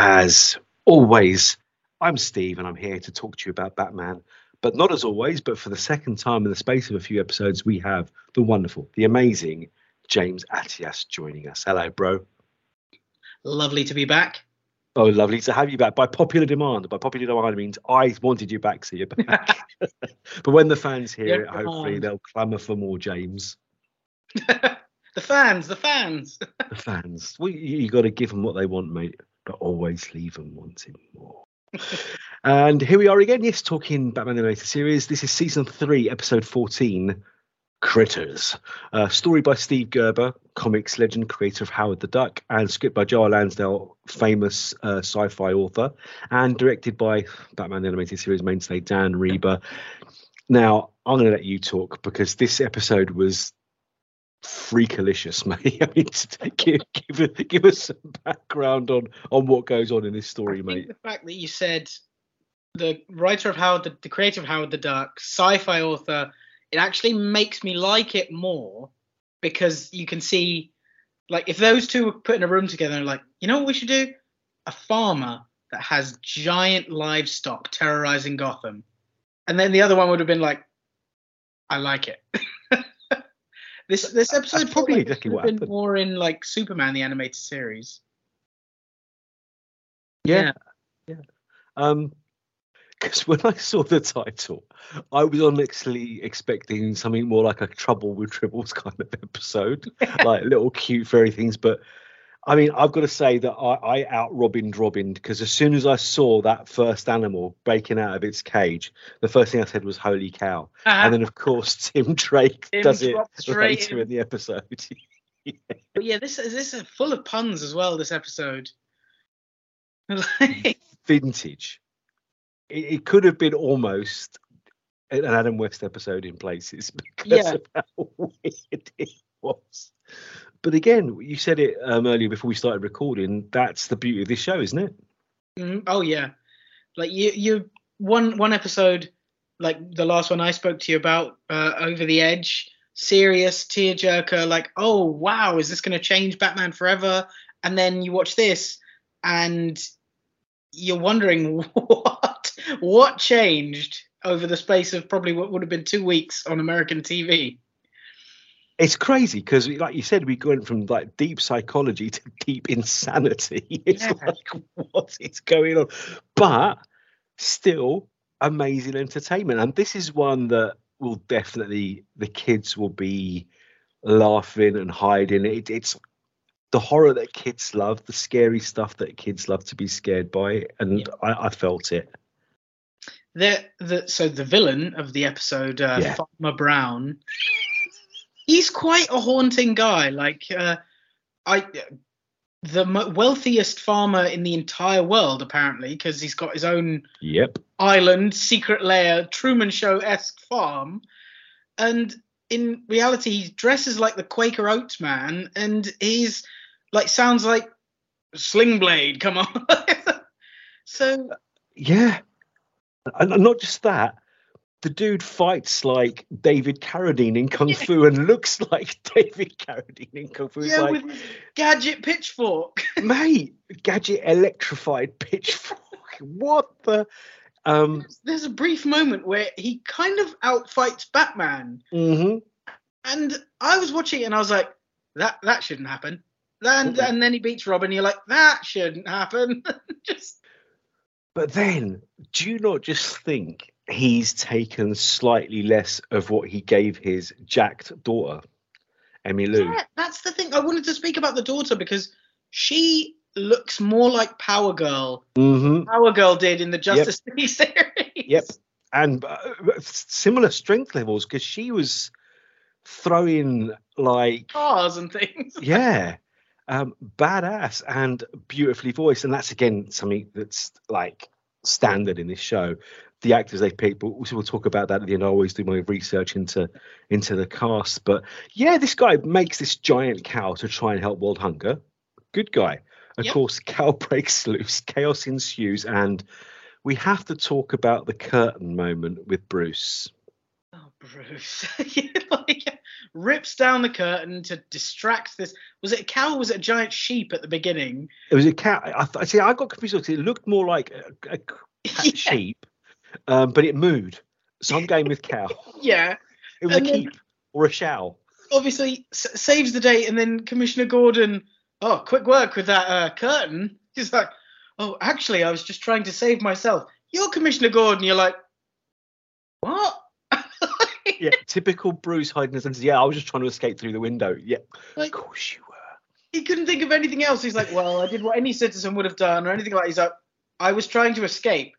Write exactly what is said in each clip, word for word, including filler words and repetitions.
As always, I'm Steve and I'm here to talk to you about Batman. But not as always, but for the second time in the space of a few episodes, we have the wonderful, the amazing James Atias joining us. Hello, bro. Lovely to be back. Oh, lovely to have you back. By popular demand. By popular demand means I wanted you back, so you're back. But when the fans hear Your it, hopefully demand. they'll clamour for more James. The fans, the fans. The fans. Well, you, you got to give them what they want, mate, but always leave them wanting more. And here we are again, yes, talking Batman the Animated Series. This is season three, episode fourteen, Critters. Uh, story by Steve Gerber, comics legend, creator of Howard the Duck, and script by Joel Lansdale, famous uh, sci-fi author, and directed by Batman the Animated Series mainstay Dan Reber. Now, I'm going to let you talk because this episode was freakalicious, mate. I mean, to give, give, give us some background on, on what goes on in this story, I mate. think the fact that you said the writer of Howard, the, the creator of Howard the Duck, sci-fi author, it actually makes me like it more because you can see, like, if those two were put in a room together and like, you know what we should do? A farmer that has giant livestock terrorizing Gotham. And then the other one would have been like, I like it. This this episode That's probably like exactly it what been happened. more in like Superman the animated series. Yeah, yeah. Um, because when I saw the title, I was honestly expecting something more like a Trouble with Tribbles kind of episode, like little cute fairy things. But I mean, I've got to say that I, I out Robined Robin because as soon as I saw that first animal breaking out of its cage, the first thing I said was "Holy cow!" And then, of course, Tim Drake Tim does it dropped straight later in. in the episode. Yeah. But yeah, this is this is full of puns as well. This episode. Vintage. It, it could have been almost an Adam West episode in places because Yeah. of how weird it was. But again, you said it um, earlier before we started recording. That's the beauty of this show, isn't it? Mhm. Oh yeah, like you you one one episode, like the last one I spoke to you about, uh, Over the Edge, serious tearjerker, like, oh wow, is this going to change Batman forever? And then you watch this, and you're wondering what what changed over the space of probably what would have been two weeks on American T V. It's crazy because, like you said, we went from like deep psychology to deep insanity. It's Yeah. like, what is going on? But still amazing entertainment. And this is one that will definitely, the kids will be laughing and hiding. It, it's the horror that kids love, the scary stuff that kids love to be scared by. And Yeah. I, I felt it. The, the so the villain of the episode, uh, Yeah. Farmer Brown, he's quite a haunting guy. Like, uh, I, the mo- wealthiest farmer in the entire world, apparently, because he's got his own Yep. island, secret lair, Truman Show-esque farm. And in reality, he dresses like the Quaker Oats man, and he's like, sounds like Sling Blade. Come on. So Yeah. And and not just that, the dude fights like David Carradine in Kung Fu and looks like David Carradine in Kung Fu. It's yeah, like, with his gadget pitchfork. mate, gadget electrified pitchfork. What the? Um, There's a brief moment where he kind of outfights Batman, mhm. and I was watching it and I was like, that that shouldn't happen. And, Mm-mm. and then he beats Robin. You're like, that shouldn't happen. Just But then, do you not just think he's taken slightly less of what he gave his jacked daughter, Emmy Lou? yeah, that's the thing. I wanted to speak about the daughter because she looks more like Power Girl. Mm-hmm. Power Girl did in the Justice League series. Yep. And uh, similar strength levels because she was throwing like, Cars and things. yeah, um, badass and beautifully voiced. And that's, again, something that's like standard in this show. The actors they pick, but we'll we'll talk about that at the end. I always do my research into into the cast. But yeah, this guy makes this giant cow to try and help world hunger. Good guy. Of Yep. course, cow breaks loose, chaos ensues, and we have to talk about the curtain moment with Bruce. Oh, Bruce. Yeah, like, rips down the curtain to distract this. Was it a cow or was it a giant sheep at the beginning? It was a cat. I, I see. I got confused because it looked more like a, a cat Yeah. sheep, um, but it mooed. So I'm going with cow. Yeah. It was And a then- keep or a show. Obviously s- saves the day, and then Commissioner Gordon, oh, quick work with that uh, curtain. He's like, oh, actually, I was just trying to save myself. You're Commissioner Gordon. You're like, what? Yeah, typical Bruce hiding his senses. Yeah, I was just trying to escape through the window. Yeah, Like, of course you were. he couldn't think of anything else. He's like, well, I did what any citizen would have done, or anything like that. He's like, I was trying to escape.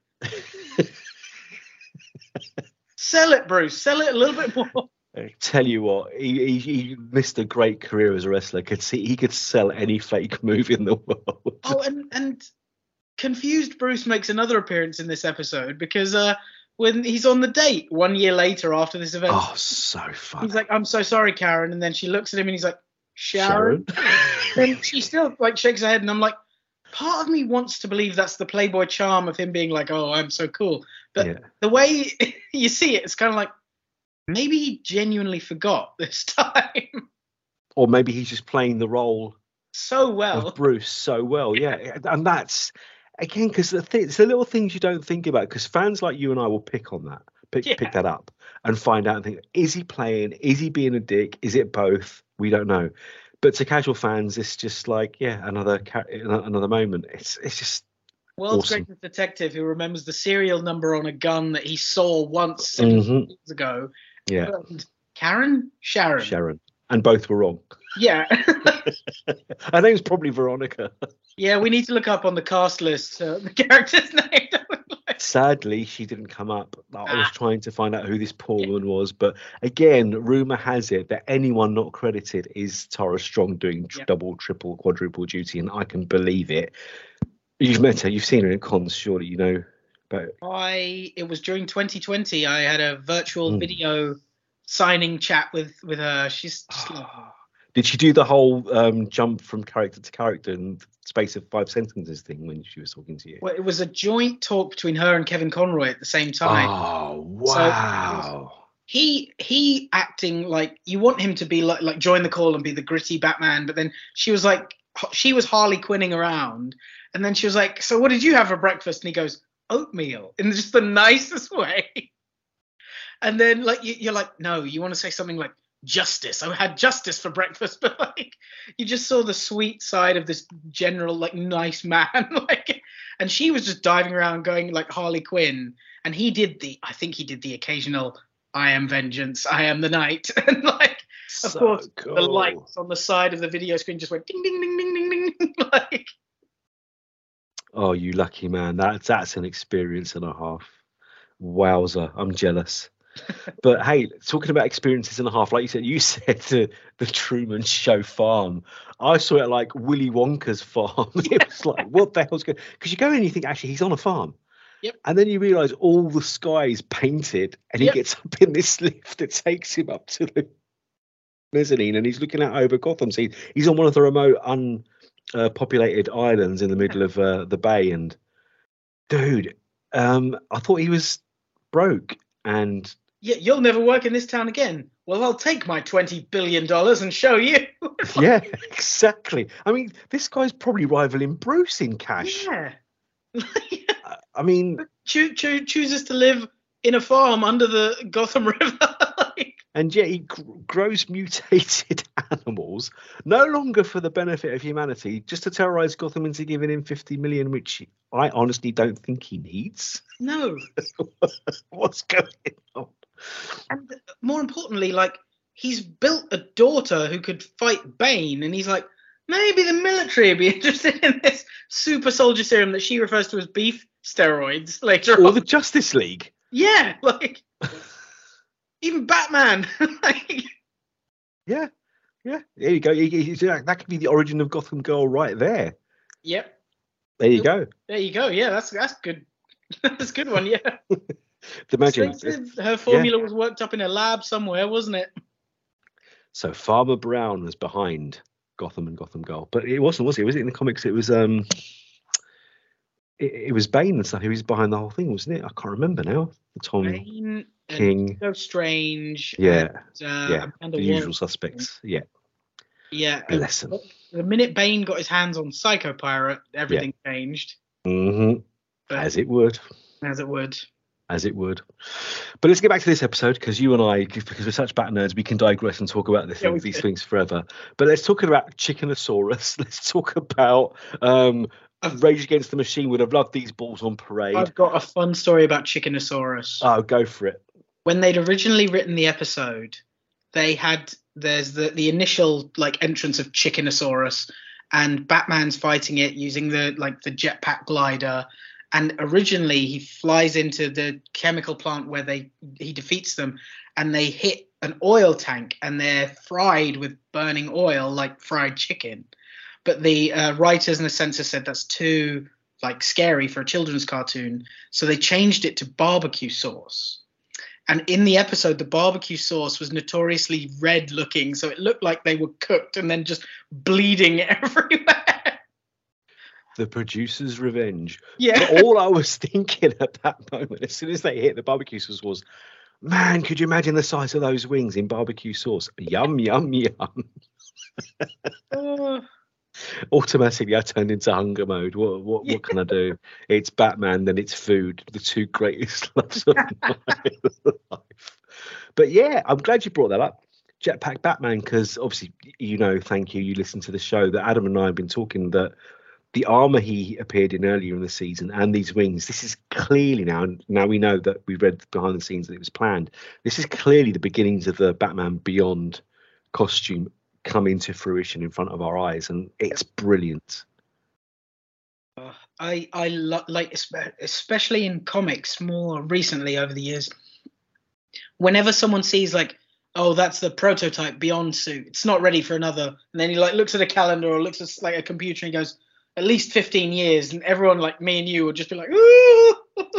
Sell it, Bruce. Sell it a little bit more. I tell you what, he, he he missed a great career as a wrestler. Could see he could sell any fake move in the world. Oh, and and confused Bruce makes another appearance in this episode because uh, when he's on the date one year later after this event, Oh, so funny. he's like, "I'm so sorry, Karen," and then she looks at him and he's like, "Sharon." And she still like shakes her head, and I'm like, part of me wants to believe that's the Playboy charm of him being like, "Oh, I'm so cool," but Yeah. the way you see it, it's kind of like maybe he genuinely forgot this time Or maybe he's just playing the role so well. of Bruce so well. Yeah, and that's again because the th- it's the little things you don't think about because fans like you and I will pick on that, pick Yeah. pick that up, and find out and think: is he playing? Is he being a dick? Is it both? We don't know. But to casual fans, it's just like yeah, another ca- another moment. It's it's just World's Awesome. greatest detective who remembers the serial number on a gun that he saw once Mhm. years ago. yeah, And Karen? Sharon. Sharon, and both were wrong. Yeah. Her name's probably Veronica. Yeah, we need to look up on the cast list uh, the character's name. Sadly, she didn't come up. I was Ah. trying to find out who this poor woman was, but again, rumor has it that anyone not credited is Tara Strong doing tr- Yep. double, triple, quadruple duty, and I can believe it. You've met her, you've seen her in cons, surely you know. But I it was during twenty twenty. I had a virtual Mm. video signing chat with with her. She's just lovely. did she do the whole um, jump from character to character in the space of five sentences thing when she was talking to you? Well, it was a joint talk between her and Kevin Conroy at the same time. Oh wow! he he acting like you want him to be like like join the call and be the gritty Batman, but then she was like she was Harley Quinning around, and then she was like, so what did you have for breakfast? And he goes, oatmeal, in just the nicest way. And then like you, you're like, no, you want to say something like justice. I had justice for breakfast, but like you just saw the sweet side of this general like nice man, like, and she was just diving around going like Harley Quinn, and he did the I think he did the occasional I am vengeance, I am the night, and like of So course cool. the lights on the side of the video screen just went ding ding ding ding ding ding like Oh, you lucky man. That's that's an experience and a half. Wowzer. I'm jealous. But hey, talking about experiences and a half, like you said, you said the, the Truman Show farm. I saw it like Willy Wonka's farm. It was like, what the hell's going on? Because you go in and you think, actually, he's on a farm. Yep. And then you realise all the sky is painted and he Yep. gets up in this lift that takes him up to the mezzanine and he's looking out over Gotham. So he- he's on one of the remote, unpopulated islands in the middle of uh, the bay. And dude, um, I thought he was broke. And yeah, you'll never work in this town again. Well, I'll take my twenty billion dollars and show you. yeah, exactly. I mean, this guy's probably rivaling Bruce in cash. Yeah. I- I mean, Choo- choo- chooses to live in a farm under the Gotham River. Like, and yet he gr- grows mutated animals, no longer for the benefit of humanity, just to terrorize Gotham into giving him fifty million, which I honestly don't think he needs. no. What's going on? And more importantly, like, he's built a daughter who could fight Bane, and he's like, maybe the military would be interested in this super soldier serum that she refers to as beef steroids later Or on. the Justice League. Yeah, like, even Batman. Like, Yeah, yeah. There you go. He- he- he- that could be the origin of Gotham Girl right there. yep. There you go. There you go. Yeah, that's that's good. That's a good one. Yeah. Imagine. So it's- her formula was worked up in a lab somewhere, wasn't it? So Farmer Brown was behind Gotham and Gotham Girl, but it wasn't, was it? Was it in the comics? It was um, it, it was Bane and stuff. He was behind the whole thing, wasn't it? I can't remember now. The Tom. Bane, King. So Strange. Yeah. And, uh, yeah. Amanda The usual Waller. suspects. Yeah. Yeah. Bless them. The minute Bane got his hands on Psycho Pirate, everything yeah. changed. Mm-hmm. As it would. As it would. As it would. But let's get back to this episode, because you and I, because we're such bat nerds, we can digress and talk about this, yeah, these things forever. But let's talk about Chickenosaurus. Let's talk about um, Rage Against the Machine. Would have loved these balls on parade. I've got a fun story about Chickenosaurus. Oh, go for it. When they'd originally written the episode, they had, there's the, the initial like entrance of Chickenosaurus, and Batman's fighting it using the like the jetpack glider. And originally he flies into the chemical plant where they he defeats them, and they hit an oil tank and they're fried with burning oil like fried chicken. But the uh, writers and the censor said that's too like scary for a children's cartoon, so they changed it to barbecue sauce. And in the episode, the barbecue sauce was notoriously red looking, so it looked like they were cooked and then just bleeding everywhere. The producer's revenge. Yeah. But all I was thinking at that moment, as soon as they hit the barbecue sauce, was, man, could you imagine the size of those wings in barbecue sauce? Yum, yum, yum. uh, Automatically, I turned into hunger mode. What, what, yeah. what can I do? It's Batman, then it's food. The two greatest loves of my life. But yeah, I'm glad you brought that up. Jetpack Batman, because obviously, you know, thank you, you listened to the show, that Adam and I have been talking that the armor he appeared in earlier in the season and these wings, this is clearly now, now we know that we read behind the scenes that it was planned. This is clearly the beginnings of the Batman Beyond costume coming to fruition in front of our eyes, and it's brilliant. Uh, I I lo- like, especially in comics more recently over the years, whenever someone sees like, oh, that's the prototype Beyond suit, it's not ready for another, and then he like looks at a calendar or looks at like a computer and he goes, at least fifteen years, and everyone like me and you would just be like, ooh!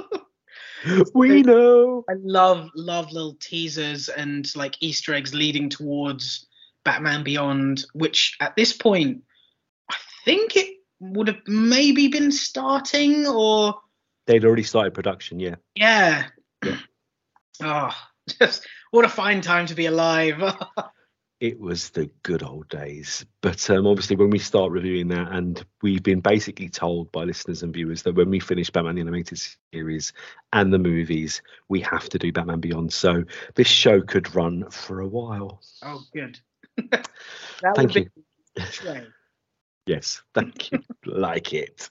We know. I love love little teasers and like Easter eggs leading towards Batman Beyond, which at this point I think it would have maybe been starting, or they'd already started production. Yeah. Yeah. yeah. Oh, just what a fine time to be alive. It was the good old days. But um, obviously, when we start reviewing that, and we've been basically told by listeners and viewers that when we finish Batman the Animated Series and the movies, we have to do Batman Beyond. So this show could run for a while. Oh, good. Thank you. Right. Yes, thank you. Like it.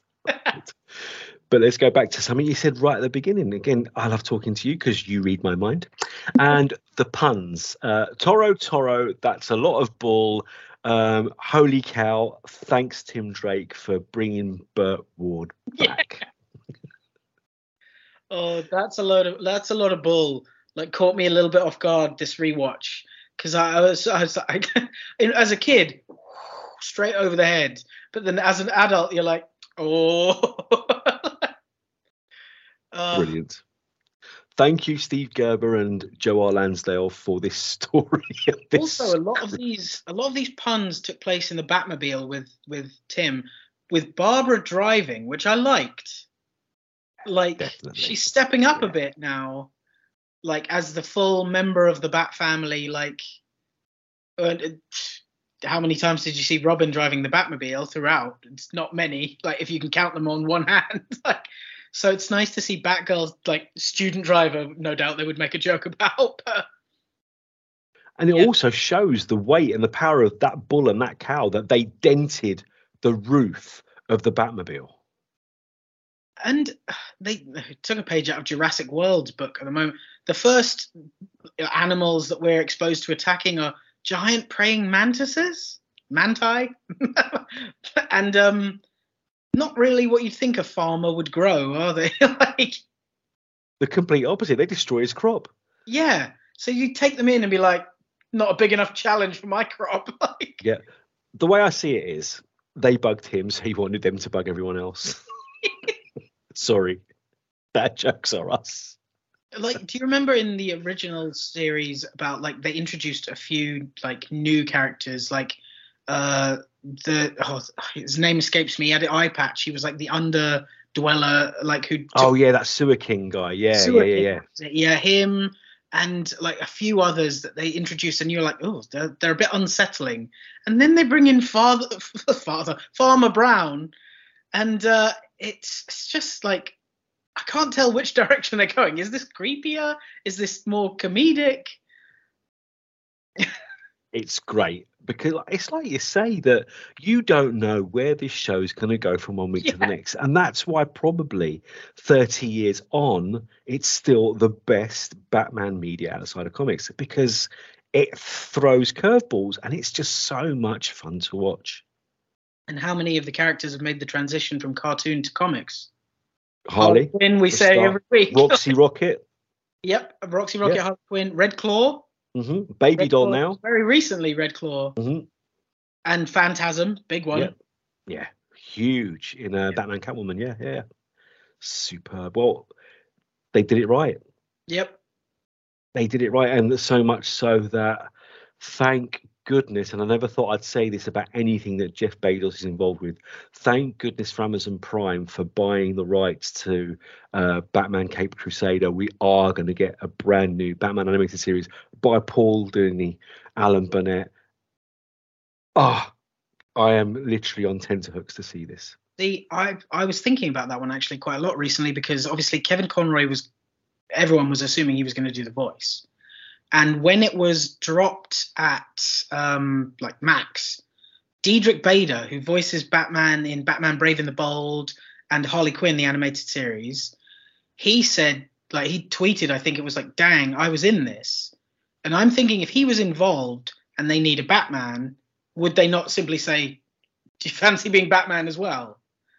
But let's go back to something you said right at the beginning. Again, I love talking to you because you read my mind. And the puns. Uh, Toro, Toro, that's a lot of bull. Um, holy cow. Thanks, Tim Drake, for bringing Burt Ward back. Yeah. Oh, that's a lot of that's a lot of bull. Like, caught me a little bit off guard this rewatch, because I, I was I was I, as a kid, straight over the head. But then as an adult, you're like, oh. Uh, Brilliant. Thank you, Steve Gerber and Joe R. Lansdale, for this story. this also, a lot of these, a lot of these puns took place in the Batmobile with with Tim, with Barbara driving, which I liked. Like, Definitely. She's stepping up yeah. a bit now, like as the full member of the Bat family. Like, uh, how many times did you see Robin driving the Batmobile throughout? It's not many. Like, if you can count them on one hand, like. So it's nice to see Batgirl's like student driver. No doubt they would make a joke about. But... And it yeah. also shows the weight and the power of that bull and that cow, that they dented the roof of the Batmobile. And they took a page out of Jurassic World's book at the moment. The first animals that we're exposed to attacking are giant praying mantises, manti, and um. not really what you'd think a farmer would grow, are they? Like, the complete opposite. They destroy his crop. Yeah. So you take them in and be like, not a big enough challenge for my crop. Like, yeah. The way I see it is, they bugged him, so he wanted them to bug everyone else. Sorry. Bad jokes are us. Like, do you remember in the original series about, like, they introduced a few, like, new characters, like, uh, the oh, his name escapes me. He had an eye patch. He was like the underdweller, like who. Oh yeah, that Sewer King guy. Yeah, Sewer yeah, yeah, yeah. Yeah, him and like a few others that they introduce, and you're like, oh, they're, they're a bit unsettling. And then they bring in Father, Father Farmer Brown, and uh, it's it's just like I can't tell which direction they're going. Is this creepier? Is this more comedic? It's great because it's like you say that you don't know where this show is going to go from one week Yeah. to the next, and that's why probably thirty years on it's still the best Batman media outside of comics, because it throws curveballs and it's just so much fun to watch. And how many of the characters have made the transition from cartoon to comics? Harley Quinn, we the say star, every week. Roxy Rocket, Yep, Roxy Rocket, Yeah. Harley Quinn, Red Claw. hmm Baby Red Doll Claw, now. very recently, Red Claw, hmm and Phantasm, big one. Yeah, yeah, huge in uh, Yeah. Batman Catwoman. Yeah, yeah, superb. Well, they did it right. Yep. They did it right, and so much so that, thank goodness, and I never thought I'd say this about anything that Jeff Bezos is involved with, thank goodness for Amazon Prime for buying the rights to uh, Batman Caped Crusader. We are going to get a brand new Batman animated series by Paul Dini, Alan Burnett. Ah, oh, I am literally on tenterhooks to see this. See, I I was thinking about that one actually quite a lot recently, because obviously Kevin Conroy was, everyone was assuming he was going to do the voice. And when it was dropped at um, like Max, Diedrich Bader, who voices Batman in Batman Brave and the Bold and Harley Quinn, the animated series, he said, like he tweeted, I think it was like, dang, I was in this. And I'm thinking, if he was involved and they need a Batman, would they not simply say, do you fancy being Batman as well?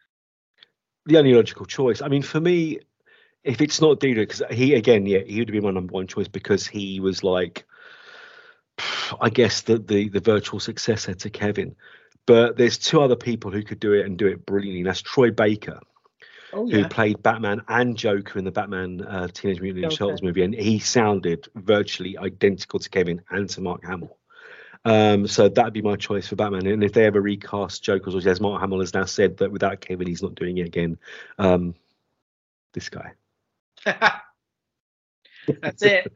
The only logical choice. I mean, for me, if it's not Diedrich, because he, again, yeah, he would be my number one choice, because he was like, I guess, the, the the virtual successor to Kevin. But there's two other people who could do it and do it brilliantly. That's Troy Baker, Oh, who yeah. played Batman and Joker in the Batman uh, Teenage Mutant Ninja Okay. Turtles movie, and he sounded virtually identical to Kevin and to Mark Hamill. Um, so that'd be my choice for Batman. And if they ever recast Joker, or as Mark Hamill has now said that without Kevin, he's not doing it again. Um, this guy. That's it.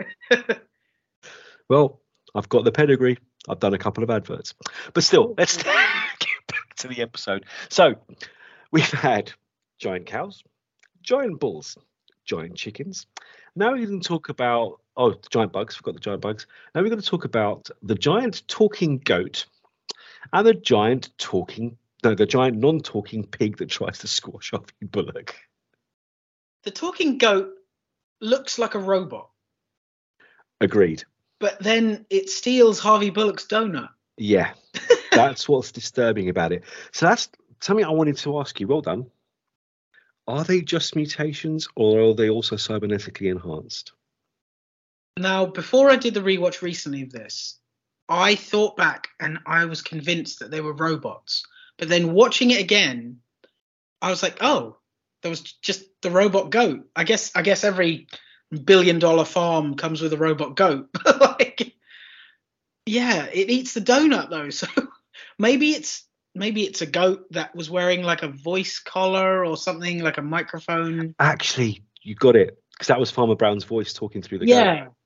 Well, I've got the pedigree. I've done a couple of adverts. But still, let's get back to the episode. So we've had giant cows, giant bulls, giant chickens. Now we're going to talk about, oh, the giant bugs. Forgot the giant bugs. Now we're going to talk about the giant talking goat and the giant talking, no, the giant non-talking pig that tries to squash Harvey Bullock. The talking goat looks like a robot, Agreed. but then it steals Harvey Bullock's donut. Yeah, that's what's disturbing about it. So that's something I wanted to ask you. Well done. Are they just mutations, or are they also cybernetically enhanced? Now, before I did the rewatch recently of this, I thought back and I was convinced that they were robots. But then watching it again, I was like, oh, there was just the robot goat. I guess I guess every billion dollar farm comes with a robot goat. Like, yeah, it eats the donut though. So maybe it's maybe it's a goat that was wearing like a voice collar or something, like a microphone. Actually, you got it, because that was Farmer Brown's voice talking through the Yeah. goat.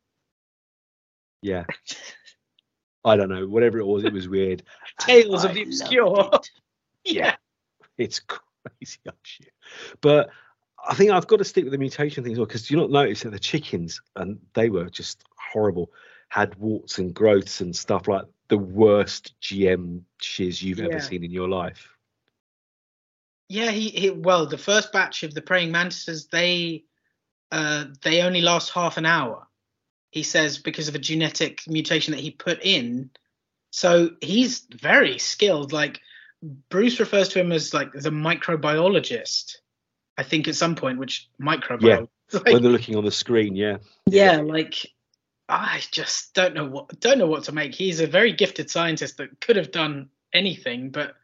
Yeah. I don't know. Whatever it was, it was weird. Tales And of the I Obscure. loved it. Yeah. It's crazy shit. But I think I've got to stick with the mutation thing as well, because do you not notice that the chickens, and they were just horrible, had warts and growths and stuff, like the worst G M shiz you've Yeah. ever seen in your life. Yeah, he, he well, the first batch of the praying mantises, they uh they only last half an hour. He says because of a genetic mutation that he put in. So he's very skilled. Like Bruce refers to him as like the microbiologist, I think at some point, which microbiologist. Yeah. Like, When they're looking on the screen, yeah. yeah, like I just don't know what don't know what to make. He's a very gifted scientist that could have done anything, but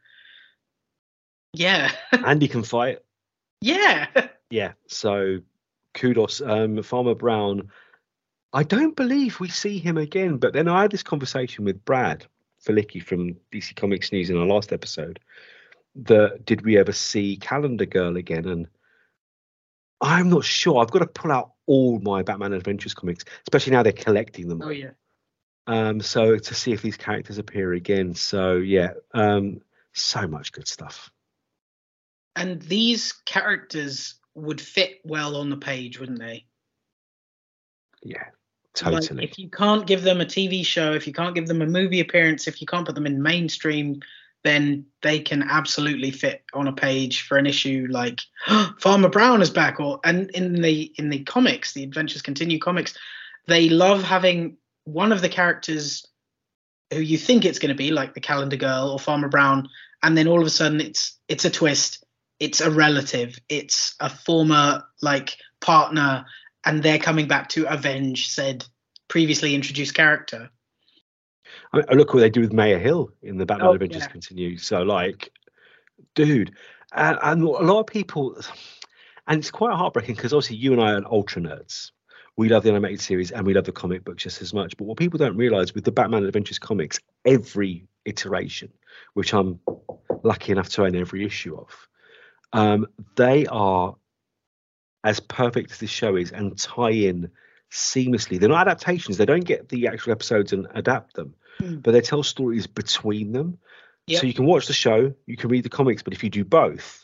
yeah. And he can fight. Yeah. Yeah. So kudos. Um, Farmer Brown, I don't believe we see him again, but then I had this conversation with Brad Felicki from D C Comics News in our last episode, that did we ever see Calendar Girl again? And I'm not sure. I've got to pull out all my Batman Adventures comics, especially now they're collecting them. Oh yeah. Um, so to see if these characters appear again. So yeah, um, so much good stuff. And these characters would fit well on the page, wouldn't they? Yeah, totally. Like, if you can't give them a T V show, if you can't give them a movie appearance, if you can't put them in mainstream, then they can absolutely fit on a page for an issue like Farmer Brown is back. Or and in the in the comics, the Adventures Continue comics, they love having one of the characters who you think it's going to be, like the Calendar Girl or Farmer Brown, and then all of a sudden it's it's a twist. It's a relative. It's a former like partner, and they're coming back to avenge said previously introduced character. I mean, look what they do with Maya Hill in the Batman Oh, Adventures yeah. Continue. So, like, dude, and, and a lot of people, and it's quite heartbreaking because obviously you and I are ultra nerds. We love the animated series and we love the comic book just as much. But what people don't realize with the Batman Adventures comics, every iteration, which I'm lucky enough to own every issue of, um, they are as perfect as this show is and tie in seamlessly. They're not adaptations. They don't get the actual episodes and adapt them, Mm. but they tell stories between them. Yep. So you can watch the show, you can read the comics, but if you do both,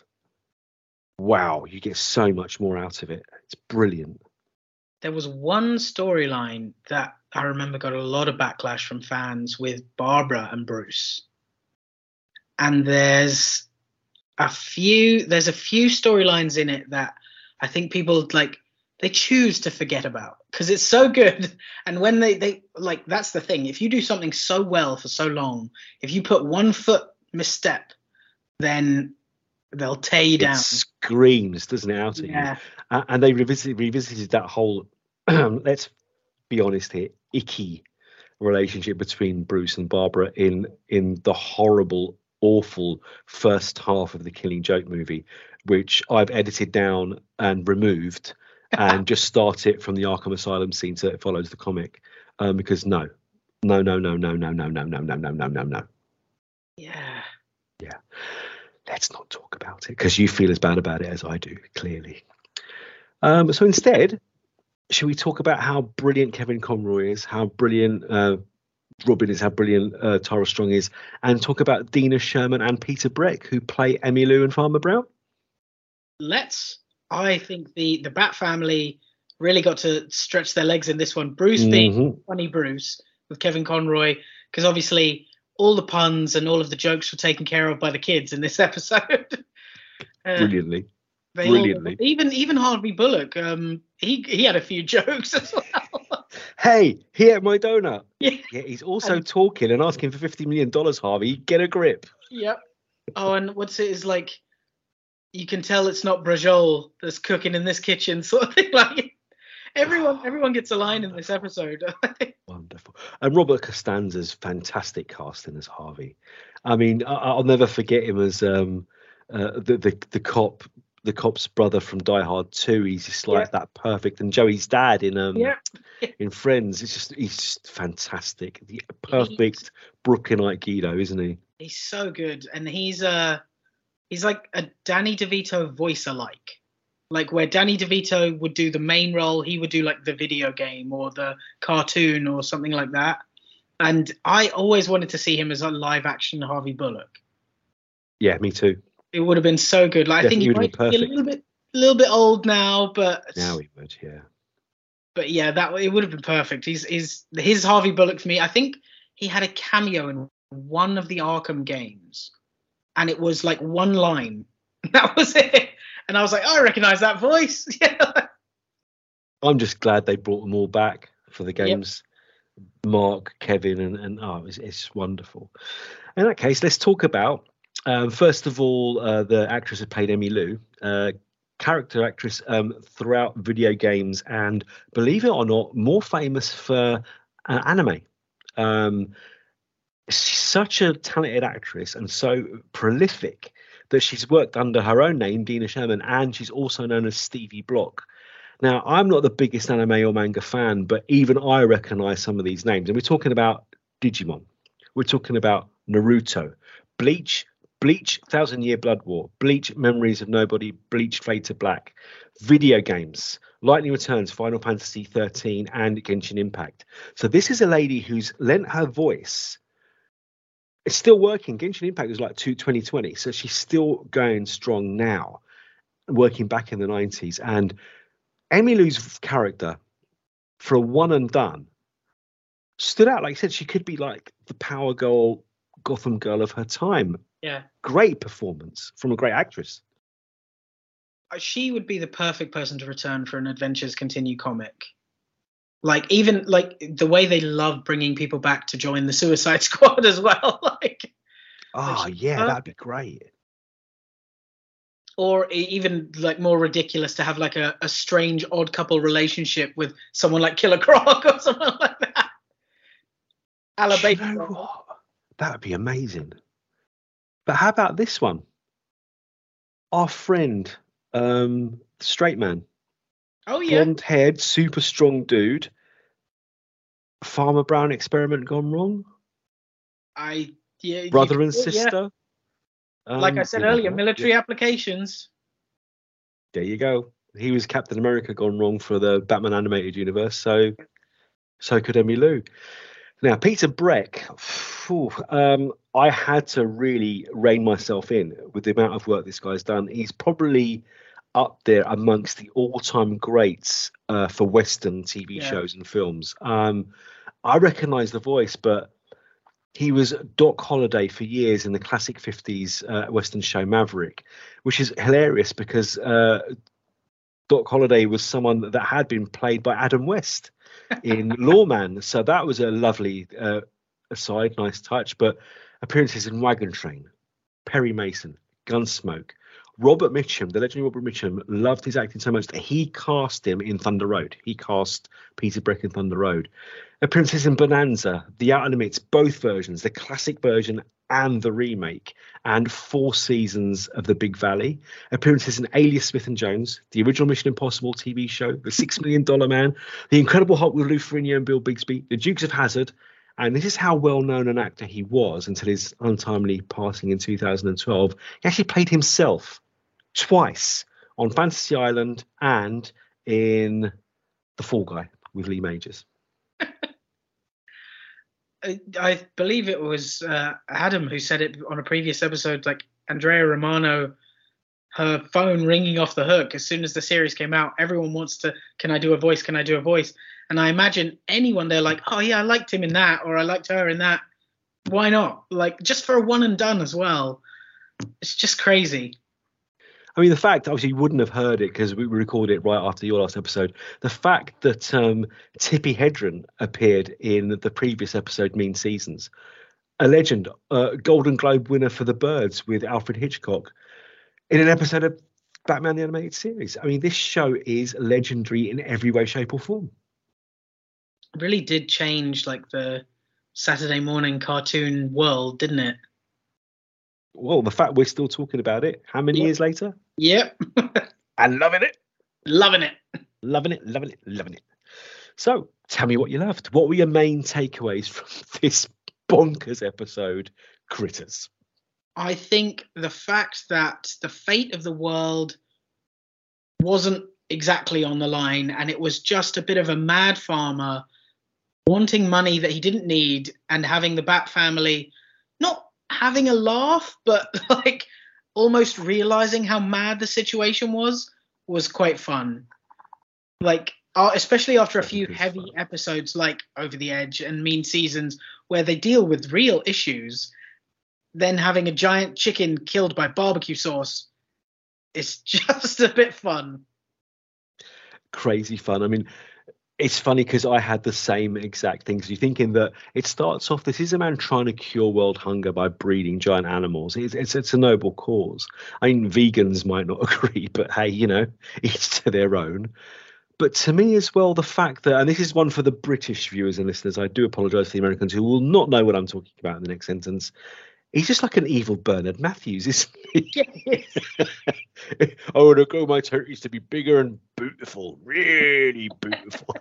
wow, you get so much more out of it. It's brilliant. There was one storyline that I remember got a lot of backlash from fans with Barbara and Bruce. And there's a few there's a few storylines in it that I think people like they choose to forget about because it's so good. And when they they like, that's the thing, if you do something so well for so long, if you put one foot misstep, then they'll tear you down. It screams, doesn't it, out at Yeah. you? Uh, and they revisited revisited that whole let's be honest here, icky relationship between Bruce and Barbara in in the horrible, awful first half of the Killing Joke movie, which I've edited down and removed and just start it from the Arkham Asylum scene so it follows the comic. Um, because no, no, no, no, no, no, no, no, no, no, no, no, no, no. Yeah. Yeah. Let's not talk about it because you feel as bad about it as I do, clearly. Um, so instead, should we talk about how brilliant Kevin Conroy is, how brilliant uh, Robin is, how brilliant uh, Tara Strong is, and talk about Dina Sherman and Peter Breck, who play Emmylou and Farmer Brown? Let's. I think the the Bat family really got to stretch their legs in this one. Bruce being Mm-hmm. funny Bruce with Kevin Conroy, because obviously all the puns and all of the jokes were taken care of by the kids in this episode. Uh, Brilliantly. they Brilliantly. All, even even Harvey Bullock, um, he he had a few jokes as well. Hey, he ate my donut. Yeah. Yeah, he's also And- talking and asking for fifty million dollars, Harvey. Get a grip. Yep. Oh, and what's it is like, you can tell it's not Brajol that's cooking in this kitchen, sort of thing. Like everyone, everyone gets a line in this episode. Wonderful. And Robert Costanza's fantastic casting as Harvey. I mean, I, I'll never forget him as um, uh, the, the the cop, the cop's brother from Die Hard two. He's just like Yeah. that perfect. And Joey's dad in um Yeah. in Friends. It's just he's just fantastic. The perfect Brooklynite Guido, isn't he? He's so good, and he's uh he's like a Danny DeVito voice alike. Like where Danny DeVito would do the main role, he would do like the video game or the cartoon or something like that. And I always wanted to see him as a live action Harvey Bullock. Yeah, me too. It would have been so good. Like I think Definitely he would might have been be a perfect. little bit a little bit old now, but Now he would, yeah. but yeah, that it would have been perfect. He's he's his Harvey Bullock for me. I think he had a cameo in one of the Arkham games, and it was like one line. That was it. And I was like, oh, I recognize that voice. Yeah. I'm just glad they brought them all back for the games. Mark, Kevin, and, and oh, it's, it's wonderful. In that case, let's talk about, um, first of all, uh, the actress who played Emmylou, uh, character actress um, throughout video games, and believe it or not, more famous for uh, anime. Um, she's such a talented actress and so prolific that she's worked under her own name, Dina Sherman, and she's also known as Stevie Block. Now, I'm not the biggest anime or manga fan, but even I recognize some of these names. And we're talking about Digimon. We're talking about Naruto, Bleach, Bleach, Thousand Year Blood War, Bleach, Memories of Nobody, Bleach, Fade to Black, Video games, Lightning Returns, Final Fantasy thirteen, and Genshin Impact. So this is a lady who's lent her voice. It's still working. Genshin Impact was like two, twenty twenty, so she's still going strong now, working back in the nineties. And Emmylou's character, for a one and done, stood out. Like I said, she could be like the power girl, Gotham girl of her time. Yeah. Great performance from a great actress. She would be the perfect person to return for an Adventures Continue comic. Like, even like the way they love bringing people back to join the Suicide Squad as well. like, oh like yeah, uh, that'd be great. Or even like more ridiculous to have like a, a strange odd couple relationship with someone like Killer Croc or something like that. Do you know what? That'd be amazing. But how about this one? Our friend, um, Straight Man. Oh yeah. Blonde haired, super strong dude. Farmer Brown experiment gone wrong. I yeah. Brother you, and sister. Yeah. Um, like I said you know earlier, what? military Yeah. applications. There you go. He was Captain America gone wrong for the Batman animated universe. So, so could Emmylou. Now, Peter Breck. Phew, um, I had to really rein myself in with the amount of work this guy's done. He's probably up there amongst the all-time greats uh, for Western T V Yeah. shows and films. Um, I recognise the voice, but he was Doc Holliday for years in the classic fifties uh, Western show Maverick, which is hilarious because uh, Doc Holliday was someone that had been played by Adam West in Lawman. So that was a lovely uh, aside, nice touch. But appearances in Wagon Train, Perry Mason, Gunsmoke. Robert Mitchum, the legendary Robert Mitchum, loved his acting so much that he cast him in Thunder Road. He cast Peter Breck in Thunder Road. Appearances in Bonanza, The Outer Limits, both versions, the classic version and the remake, and four seasons of The Big Valley. Appearances in Alias Smith and Jones, the original Mission Impossible T V show, The Six Million Dollar Man, The Incredible Hulk with Lou Ferrigno and Bill Bixby, The Dukes of Hazzard. And this is how well known an actor he was until his untimely passing in two thousand twelve. He actually played himself twice on Fantasy Island and in The Fall Guy with Lee Majors. I, I believe it was uh, Adam who said it on a previous episode. Like Andrea Romano, her phone ringing off the hook as soon as the series came out. Everyone wants to, can I do a voice? Can I do a voice? And I imagine anyone, they're like, oh yeah, I liked him in that, or I liked her in that. Why not? Like, just for a one and done as well. It's just crazy. I mean, the fact, obviously, you wouldn't have heard it because we recorded it right after your last episode. The fact that um, Tippi Hedren appeared in the previous episode, Mean Seasons, a legend, uh, Golden Globe winner for The Birds with Alfred Hitchcock, in an episode of Batman the Animated Series. I mean, this show is legendary in every way, shape, or form. It really did change like the Saturday morning cartoon world, didn't it? Well, the fact we're still talking about it, how many Yep. years later? Yep. And loving it. Loving it. Loving it, loving it, loving it. So, tell me what you loved. What were your main takeaways from this bonkers episode, Critters? I think the fact that the fate of the world wasn't exactly on the line, and it was just a bit of a mad farmer wanting money that he didn't need and having the Bat family not having a laugh, but like almost realizing how mad the situation was, was quite fun. Like, uh, especially after a few heavy fun. episodes like Over the Edge and Mean Seasons, where they deal with real issues, then having a giant chicken killed by barbecue sauce is just a bit fun. Crazy fun. I mean, it's funny because I had the same exact things. You're thinking that it starts off, this is a man trying to cure world hunger by breeding giant animals. It's, it's, it's a noble cause. I mean, vegans might not agree, but hey, you know, each to their own. But to me as well, the fact that, and this is one for the British viewers and listeners, I do apologise to the Americans who will not know what I'm talking about in the next sentence. He's just like an evil Bernard Matthews, isn't he? I want to grow my turkeys to be bigger and beautiful, really beautiful.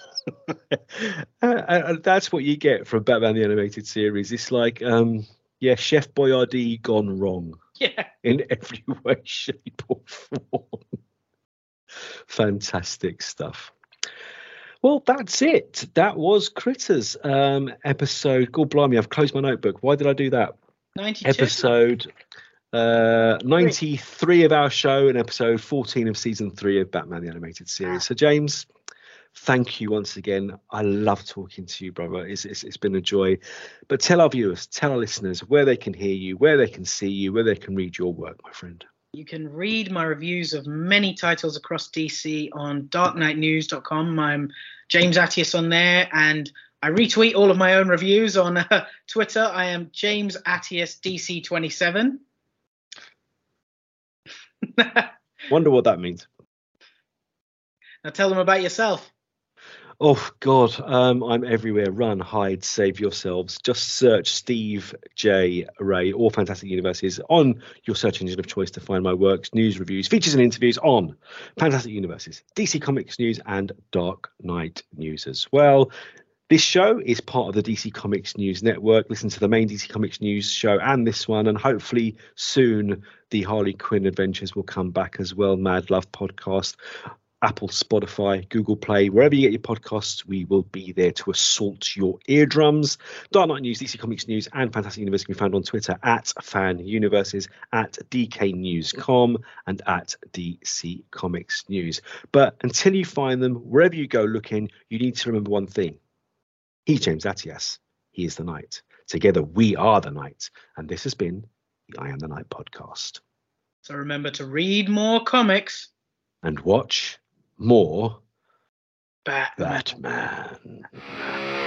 And that's what you get from Batman the Animated Series. It's like, um, yeah, Chef Boyardee gone wrong. Yeah. In every way, shape, or form. Fantastic stuff. Well, that's it. That was Critters um, episode. God blimey, I've closed my notebook. Why did I do that? ninety-two Episode uh, ninety-three of our show and episode fourteen of season three of Batman the Animated Series. Ah. So, James, thank you once again. I love talking to you, brother. It's, it's, it's been a joy. But tell our viewers, tell our listeners where they can hear you, where they can see you, where they can read your work, my friend. You can read my reviews of many titles across D C on dark knight news dot com. I'm James Attias on there, and I retweet all of my own reviews on uh, Twitter. I am James Attias D C twenty-seven. Wonder what that means. Now tell them about yourself. Oh, God, um, I'm everywhere. Run, hide, save yourselves. Just search Steve J. Ray or Fantastic Universes on your search engine of choice to find my works, news, reviews, features and interviews on Fantastic Universes, D C Comics News and Dark Knight News as well. This show is part of the D C Comics News Network. Listen to the main D C Comics News show and this one, and hopefully soon the Harley Quinn adventures will come back as well. Mad Love podcast. Apple, Spotify, Google Play, wherever you get your podcasts, we will be there to assault your eardrums. Dark Knight News, D C Comics News, and Fantastic Universe can be found on Twitter at Fan Universes, at D K News dot com, and at D C Comics News. But until you find them, wherever you go looking, you need to remember one thing. He's James Attias. He is the Night. Together, we are the Night. And this has been the I Am the Night podcast. So remember to read more comics. And watch more Batman. Batman.